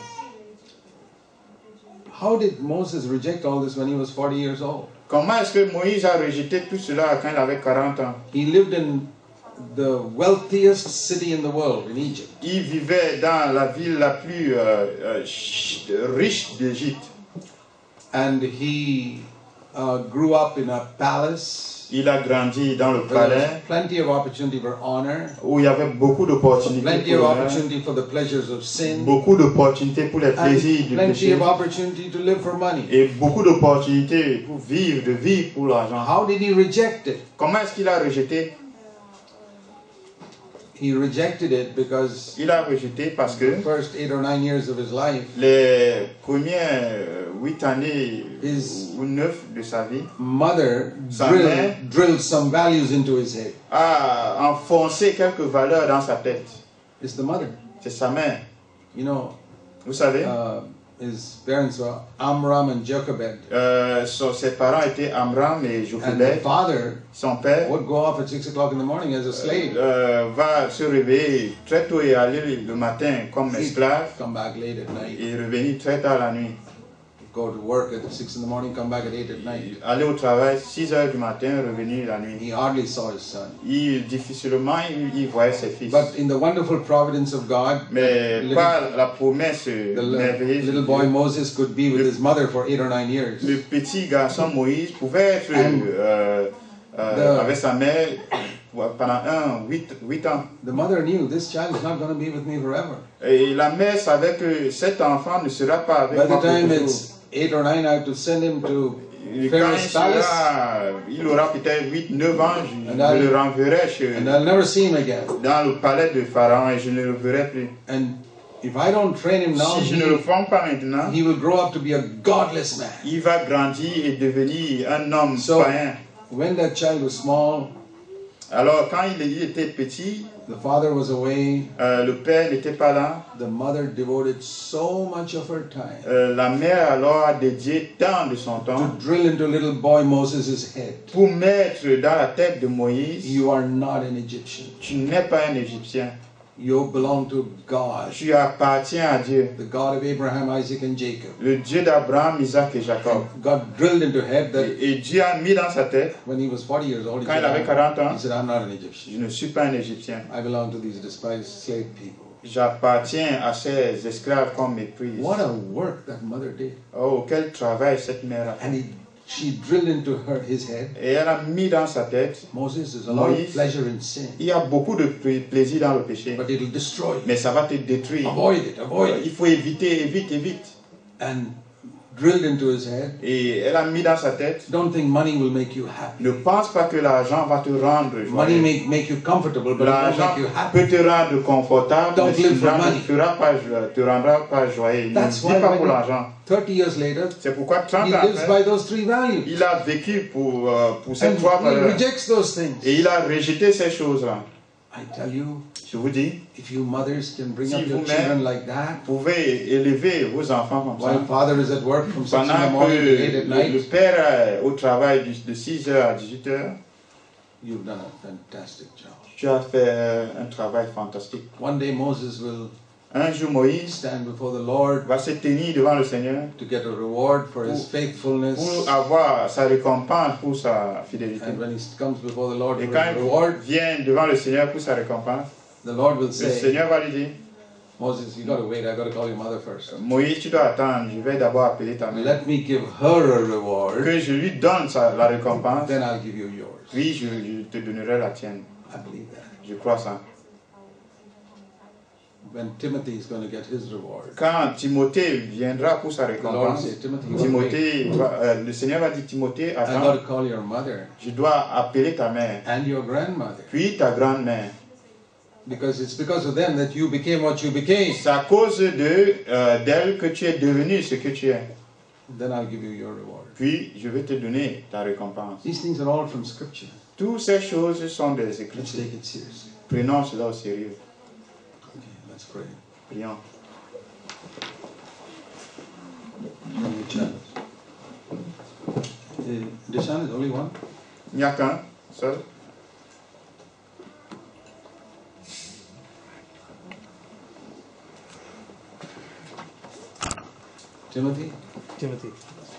How did Moses reject all this when he was forty years old? Comment est-ce que Moïse a rejeté tout cela quand il avait quarante ans? He lived in the wealthiest city in the world, in Egypt. Il vivait dans la ville la plus euh, euh, ch- riche d'Égypte. And he uh, grew up in a palace. Il a grandi dans le Where there palais was plenty of opportunity for honor, où il y avait beaucoup d'opportunités plenty pour, of l'honneur, opportunity for the pleasures of sin, beaucoup d'opportunités pour les plaisirs and du plenty péché of opportunity to live for money. et beaucoup d'opportunités pour vivre, de vivre pour l'argent. How did he reject it? Comment est-ce qu'il a rejeté? He rejected it because Il a rejeté parce the que first eight or nine years of his life, les premières euh, huit années His- ou neuf de sa vie mother Sa drilled, mère drilled some values into his head. a enfoncé quelques valeurs dans sa tête. It's the mother. C'est sa mère. You know, Vous savez, uh, his parents were Amram and Jochebed. euh, son- ses parents étaient Amram et And the Jochebed. father Son père would go off at six o'clock in the morning as a slave. euh, va se réveiller très tôt et aller le matin comme esclave Come back late at night. et revenir très tard la nuit. Go to work at six in the morning, come back at eight at night. Aller au travail six heures du matin, revenir la nuit. He hardly saw his son. Il, difficilement, il, il voyait ses fils. But in the wonderful providence of God, Mais little, par la promesse the merveilleuse, little de boy Dieu, Moses could be with his mother for eight or nine years. le petit garçon Moïse pouvait être And euh, euh, the- avec sa mère pendant un, huit, huit ans. The mother knew this child is not going to be with me forever. Et la mère savait que cet enfant ne sera pas avec By moi the pour time toujours. it's eight or nine, I have to send him to Et quand il, Pharaoh's palace, sera, il aura peut-être huit neuf ans, je, And je I'll- le renverrai chez, and I'll never see him again. dans le palais de Pharaon et je ne le verrai plus. And if I don't train him now, Si je ne le he, forme pas maintenant, he will grow up to be a godless man. il va grandir et devenir un homme So- païen. When that child was small, Alors quand il, il était petit, the father was away, euh, le père n'était pas là. the mother devoted so much of her time Euh, la mère alors a dédié tant de son to temps drill into little boy Moses' head. pour mettre dans la tête de Moïse, You are not an Egyptian. tu n'es pas un Égyptien, You belong to God, tu appartiens à Dieu, the God of Abraham, Isaac, and Jacob. le Dieu d'Abraham, Isaac et Jacob. God drilled into head that Et, et Dieu a mis dans sa tête, when he was forty years old, he quand said, il avait quarante ans, he said, I'm not an Egyptian. je ne suis pas un Égyptien, I belong to these despised slave people. j'appartiens à ces esclaves qu'on méprise. What a work that mother did. Oh, quel travail cette mère a fait. And he, she drilled into her his head. Et elle a mis dans sa tête, Moses, there's a lot of Moïse, pleasure in sin, il y a beaucoup de pl- plaisir dans le péché, but it'll destroy you. mais ça va te détruire. Avoid it, avoid Il it. faut éviter, évite, évite. And drilled into his head. Et elle a mis dans sa tête, Don't think money will make you happy. ne pense pas que l'argent va te rendre Money joyeux. may make you comfortable, but it won't L'argent make you happy. peut te rendre confortable, Don't mais live for cela ne money. fera pas, jo- te rendra pas joyeux. Ne That's vis why pas when pour you- l'argent. thirty years later, C'est pourquoi trente he ans lives après, by those three values. il a vécu pour, euh, pour ces And trois he valeurs. rejects those things. Et il a rejeté ces choses-là. I tell you, Je vous dis, if you mothers can bring Si up your vous-même- children like that, vous pouvez élever vos enfants comme ça. while father is at work from six in the Pendant morning que to eight at le, le night, père est au travail du- de six heures à dix-huit heures, you've done a fantastic job. tu as fait euh, un travail fantastique. One day Moses will Un jour, Moïse stand before the Lord va se tenir devant le Seigneur to get a reward for his Pour- faithfulness. pour avoir sa récompense pour sa fidélité. And when he comes before the Lord Et for quand his il reward, vient devant le Seigneur pour sa récompense, the Lord will le say, Seigneur va lui dire, Moses, you got to wait. I got to call your mother first. Moïse, tu dois attendre, je vais d'abord appeler ta mère. Let me give her a reward, Que je lui donne sa- la récompense, then I'll give you yours. puis je, je te donnerai la tienne. I believe that. Je crois ça. When Timothy is going to get his reward, Quand Timothée viendra pour sa the Lord will récompense, say, Timothy, you gotta wait. Timothée va- euh, le Seigneur va dire, Timothée, I got attends, to call your mother je dois appeler ta mère, and your grandmother, puis ta grand-mère. because it's because of them that you became what you became. C'est à cause de euh, d'elle que tu es devenu ce que tu es. Then I'll give you your reward. Puis je vais te donner ta récompense. These things are all from Scripture. Toutes ces choses sont des Let's Écritures. take it seriously. Prenons cela au sérieux. Okay, let's pray. Prions. Only child. Uh, Deshan is only one. Il n'y a qu'un seul. Timothy. Timothy.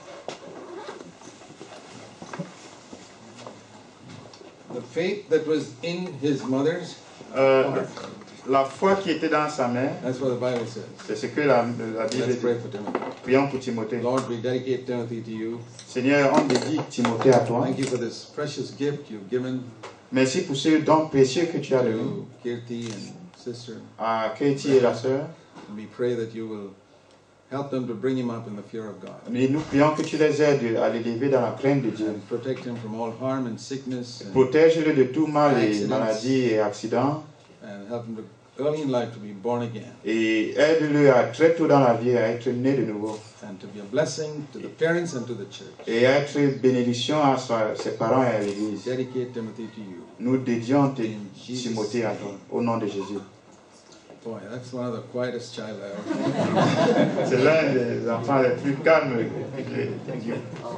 The faith that was in his mother's, Euh, la foi qui était dans sa mère, that's what the Bible says. c'est ce que la, la Bible Let's pray dit. for Timothy. Prions pour Timothée. Lord, we dedicate Timothy to you. Seigneur, on dédie Timothée à toi. Thank you for this precious gift you've given Merci pour ce don précieux que tu as donné to Kirti and sister. à Katie et la sœur. And we pray that you will help them to bring him up in the fear of God Mais nous prions que tu les aides à l'élever dans la crainte de Dieu. and protect him from all harm and sickness and, Protège-le de tout mal et Accidents. maladies et accidents. and help him to early in life to be born again Et aide-le à très tôt dans la vie à être né de nouveau. and to be a blessing to the parents and to the church. Et à être bénédiction à sa- ses parents et à l'église. Dedicate Timothy to you. Nous dédions T- In Jesus' Timothée à toi, au nom de Jésus. Boy, that's one of the quietest child I ever. C'est l'un des enfants les plus calmes. que Dieu.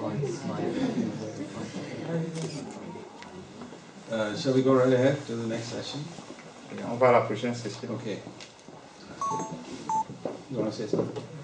Uh, shall we go right ahead to the next session? On va à la prochaine session. Okay. You want to say something?